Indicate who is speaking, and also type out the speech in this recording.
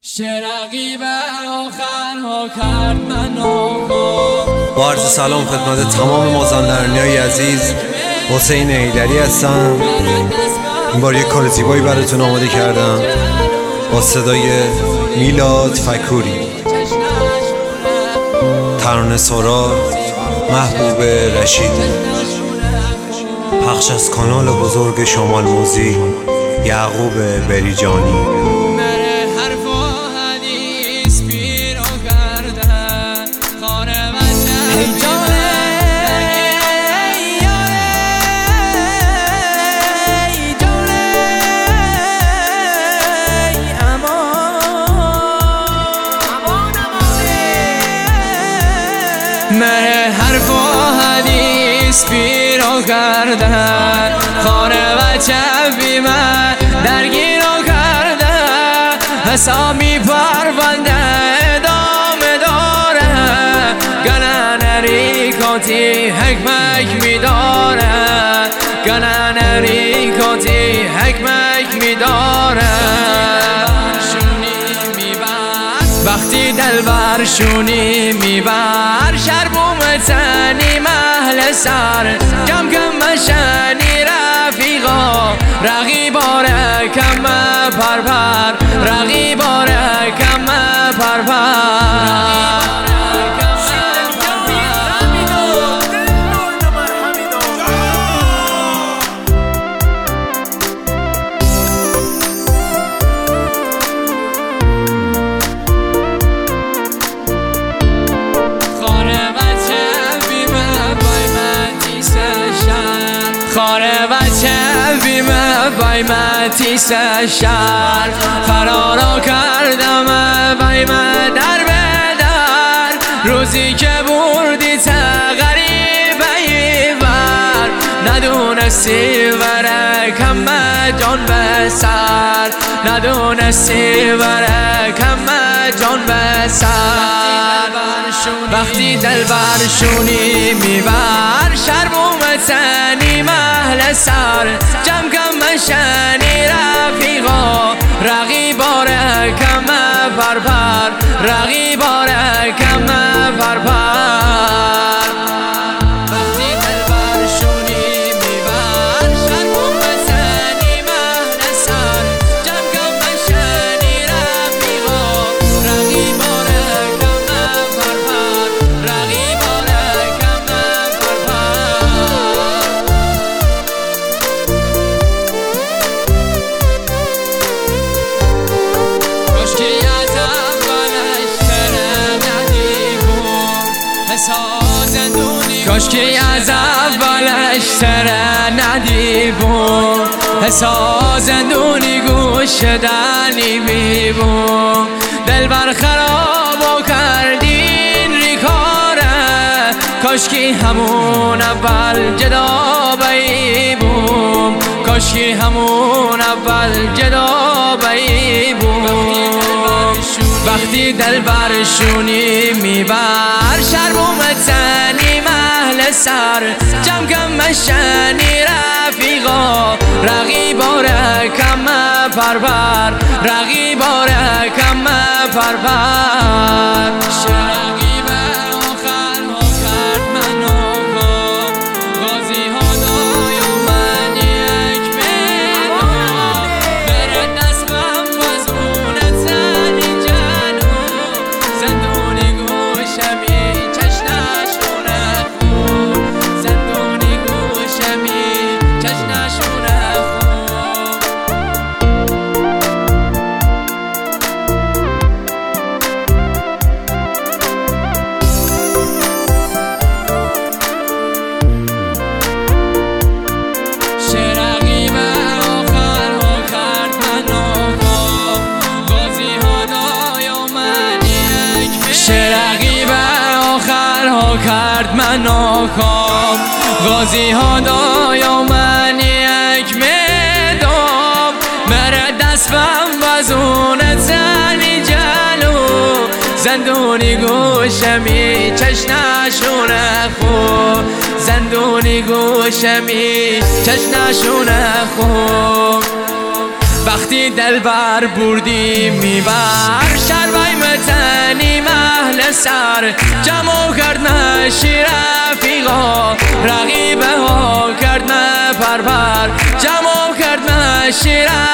Speaker 1: شرقی به آخرها کرد منو
Speaker 2: با عرض سلام خدمت تمام مازندرانیای عزیز، حسین حیدری هستم. این بار یک کار زیبایی براتون آماده کردم با صدای میلاد فکوری. ترانه سرا محبوب رشید، پخش از کانال بزرگ شمال موزیک یعقوب بریجانی.
Speaker 1: مره حرف و حدیث پیرو کردن، خانه و چبی من درگیرو کردن. حسابی پرونده ادامه داره، گنن ریکاتی حکمک میداره، گنن ریکاتی حکمک میداره. وقتی دل برشونی میبر، شربوم تنی محل سر، کم کم مشنی رفیقا، رقیباره کم پرپر، رقیباره کم پرپر. خاره و چویم بای متیس شهر، فرارا کردم بای من در بدر. روزی که بردی غریبه ایور، ندونستی ورکم جان به سر، ندونستی ورکم جان به سر. وقتی دل برشونی میبر، شربوم تنی محل سر، جمع کم مشنی رفیقا، رقیباره کم پرپر، رقیباره کم پرپر. وقتی دل برشونی میبر، شربوم تنی محل سر، جمع کم مشنی رفیقا، رقیباره کم پرپر، رقیباره کم پرپر. کاشکی از اولش سر ندی بود، حسا زندونی گوش دنی بی بود. دل بر خرابو کردین ریکاره، کاشکی همون اول جدا بی بود، کاشکی همون اول جدا بی بود. وقتی دل برشونی میبر، شربوم تنی محل سر، جمع کم مشنی رفیقا، رقیباره کم پرپر، رقیباره کم پرپر. شرقی به آخرها کرد منو غازی ها دای و من یک میدان. بره دستم وزونه تنی جلو، زندونی گوشمی چشنشونه خون، زندونی گوشمی چشنشونه خون. شرقی به آخرها کرد منو غازی ها دای و من یک میدان. شرقی به آخرها کرد منو غازی ها دای و من یک میدان. مره دستم وزونه تنی جلو، زندونی گوشمی چشنشونه خون، زندونی گوشمی چشنشونه خون. وقتی دل بر بردی میبر سر جمع کرد نشی رفیقا رقیبه ها کرد نه پرپر جمع کرد نشی